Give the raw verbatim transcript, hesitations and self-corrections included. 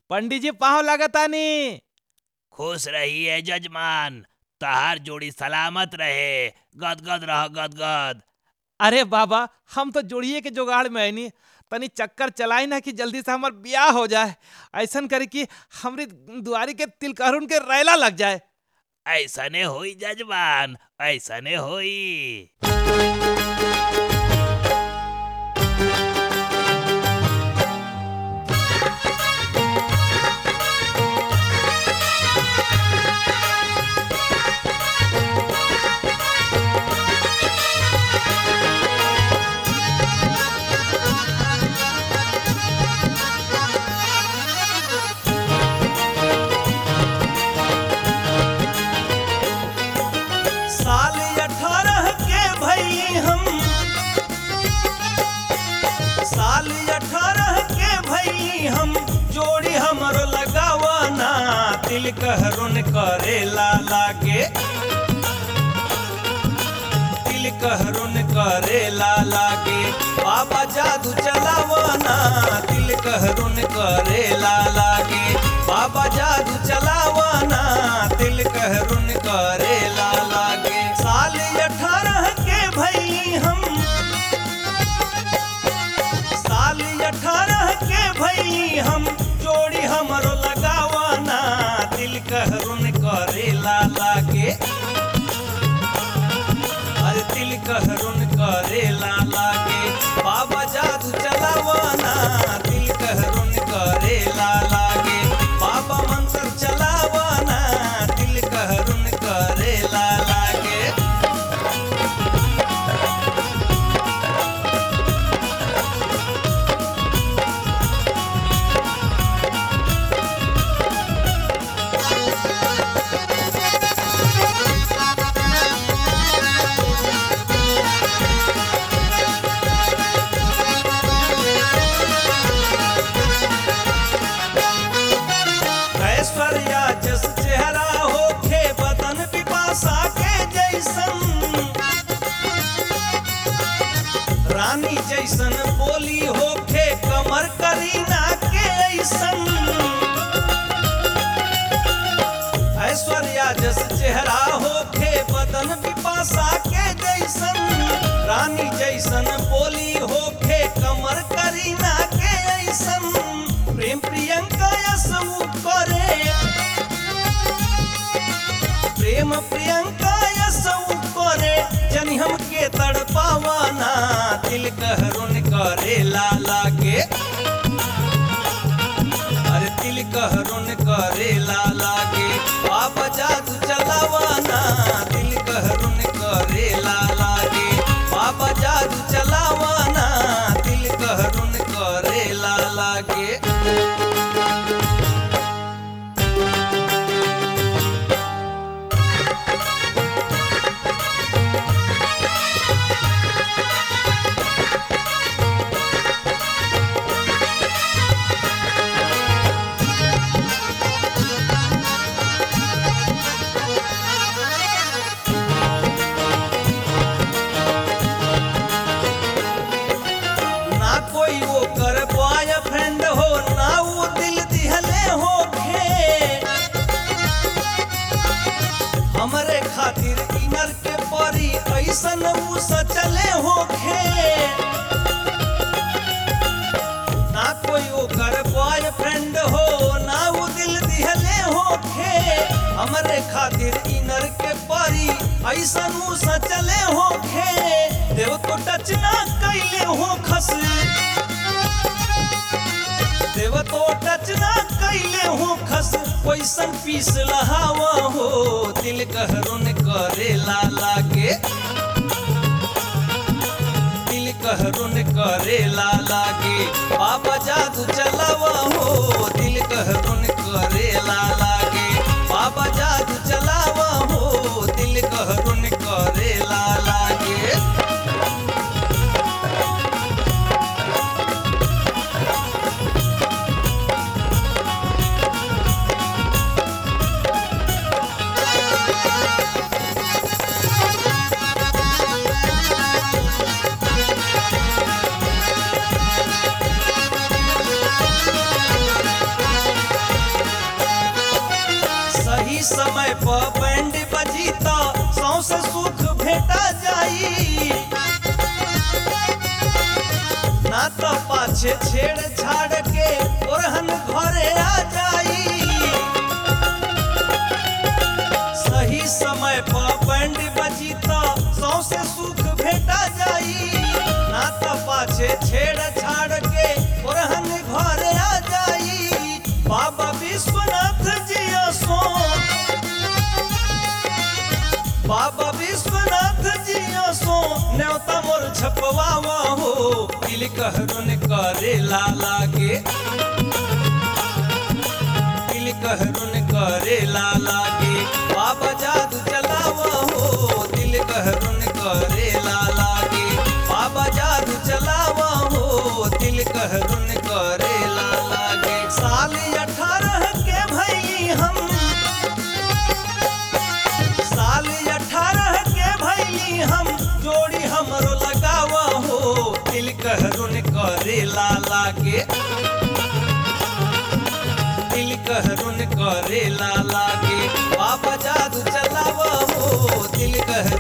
पंडित जी पाँव लागतानी। खुश रहिए जजमान, तहार जोड़ी सलामत रहे, गदगद रह गदगद। अरे बाबा, हम तो जोड़िए के जुगाड़ में है नी, तनी चक्कर चलाई ना कि जल्दी से हमार ब्याह हो जाए। ऐसन करे कि हमरी दुआरी के तिलकरुन के रैला लग जाए। ऐसने होई जजमान, ऐसने होई। साल अठारह के भई हम साल अठारह के भई हम जोड़ी हमर लगावना तिलकरुन करेला लागे तिलकरुन करेला लागे बाबा जादू चलावना तिलकरुन करेला लागे बाबा जादू चलावना तिलकरुन करेला लागे। साल अठारह के भई हम साल अठारह के भई हम जोड़ी हमरो लगावना तिलकरुन करेला लागे अरे तिलकरुन करेला लागे बाबा जादू चलावना तिलकरुन करेला लागे बाबा मंत्र चलावना तिलकरुन करेला लागे। ऐश्वर्या जस चेहरा होखे बदन पिपासा के जैसन रानी जैसन बोली होखे कमर करीना के ऐसन ऐश्वर्या जस चेहरा होखे बदन पिपासा के जैसन रानी जैसन बोली होखे कमर करीना के ऐसन प्रेम प्रियंका यसु करे प्रेम प्रियंका यसु करे जनी हमके तड़पावना तिलकरुन करेला लागे अरे तिलकरुन करेला लागे बाबा जादू चलावना तिलकरुन करेला लागे बाबा जादू चलावना तिलकरुन करेला लागे। ना कोई वो कर बॉयफ्रेंड हो ना वो दिल दिहले होखे हमरे खातिर इनर के परी ऐसन उ सचले होखे ना कोई वो कर बॉयफ्रेंड हो ना वो दिल दिहले होखे हमरे खातिर इनर के परी ऐसन उ सचले होखे देव तो टच ना कैले हो खस देव तो टच ना कैले हो खस वैसन पीस लहावा हो तिलकरुन करेला लागे तिलकरुन करेला लागे बाबा जादू चलावा हो तिलकरुन करेला लागे बाबा जादू चलावा हो तिलकरुन करेला लागे। समय पर बैंड बजी तो सौंसे सुख भेटा जाई ना तो पाछे छेड़ छाड़ के ओरहन घरे आ जाई सही समय पर बैंड बजी तो सौंसे सुख भेटा जाई ना तो पाछे छेड़ छाड़ के ओरहन घरे आ जाई बाबा विश्वनाथ जी सो बाबा विश्वनाथ जी सो न्योता मोर छपवावा हो दिल कहरुन करे लाला के दिल कहरुन करे लाला के बाबा जादू चलावा हो दिल कहरुन करे लाला के बाबा जादू चलावा हो दिल कहरुन करे लाला के साल अठारह के भई हम साल अठारह के भई हम जोड़ी हमरो लगावा हो दिल कहरुन करे लाला के दिल कहरुन करे लाला के बाबा जादू चलावा हो दिल कहरुन